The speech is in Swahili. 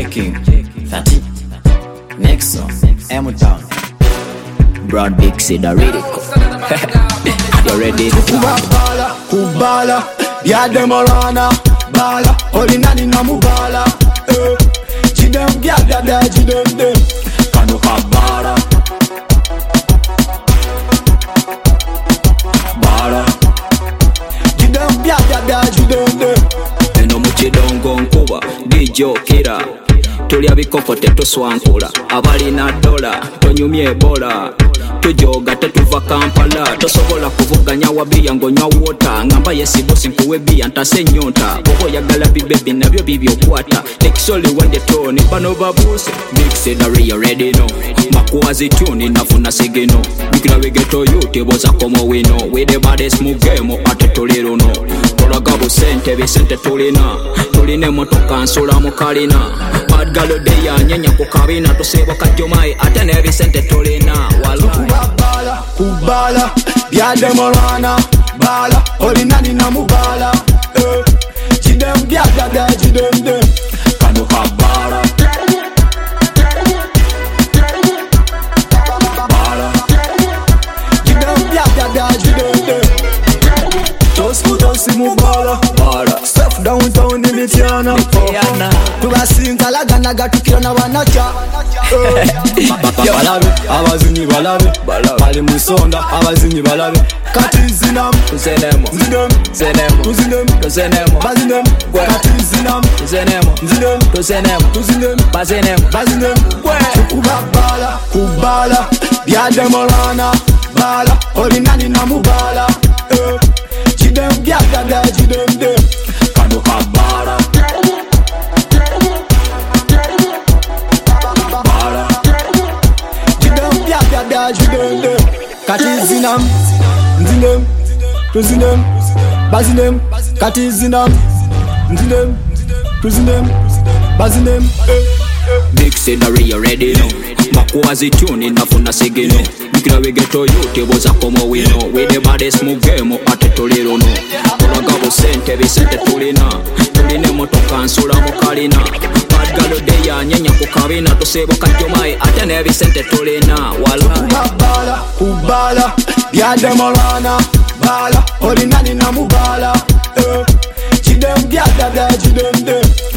checking 30 Nexo M-Town Broad Big Sid Aridico. You ready? Kubala Bia demorana Bala Olinani na mubala Jidem bia jidem dem Kano kabara Bala Jidem bia jidem dem Eno muchidongo nkuba Dijo kira Tulia bikoko tetoswankula Abalina dola Tonyumye ebola Tujoga tetuva Kampala Tosobola kuvuganya wabiya ngonywa water Ngamba yesi bosi nkuwe biya ntase nyonta Bobo yagala bibebi nabyo bibyo kwata Nekisoli wende toni bano babuse Big Sid you ready no Makuwazi tuni nafuna sigino Bikira wegeto yuti boza komo wino We the baddest move game ate tuliro no Tolagabu sente bisente tulina Tuline motoka nsula mukalina Bad galo deya nyenya kukabina Tosebo kajomai ate nevi sente tulina Walai Kubala Bia demorana Bala Olinani na mubala Jidem bia jidem dem Kano kabara Bala Jidem bia jidem dem Tosi mubala Bala Step downtown in Mitiana Tubasinka lagana gatukirana wanacha Balabe, abazinyi balabe Bali musonda, abazinyi balabe Kati zinam, Zenemo zinem, Zenemo tuzinem, Zenemo bazinem Kati zinam, Zenemo zinem, Zenemo tuzinem, Bazenemo bazinem Kubala, bia demorana Bala, olinani na mubala Jidem bia jidem dem Kano kabara Kati zinam, zinem, tuzinem, bazinem Kati zinam, zinem, tuzinem, bazinem Big Sid you ready no Makuwazi tuni nafuna sigino Bikira wegeto yuti boza komo wino We the baddest move game ate tuliro no Tolagabu sente bisente tulina Tuline motoka nsula mukalina Bad galo deya nyenya kukabina Tosebo kajomai ate nevi sente tulina Walai Kubala Bia demorana Bala Olinani na mubala Jidem bia jidem dem